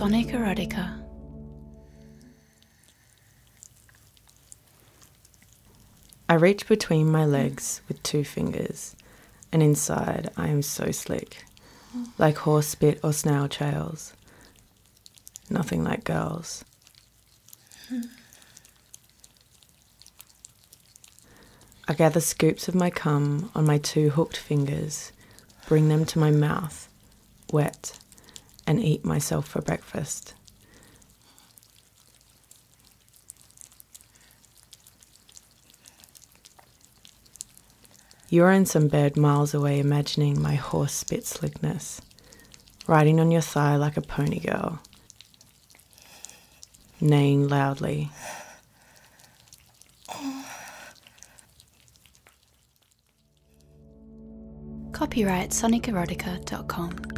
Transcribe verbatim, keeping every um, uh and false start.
Sonic Erotica. I reach between my legs with two fingers, and inside I am so slick, like horse spit or snail trails. Nothing like girls. I gather scoops of my cum on my two hooked fingers, bring them to my mouth, wet, and eat myself for breakfast. You're in some bed miles away imagining my horse spit slickness, riding on your thigh like a pony girl, neighing loudly. Copyright sonic erotica dot com.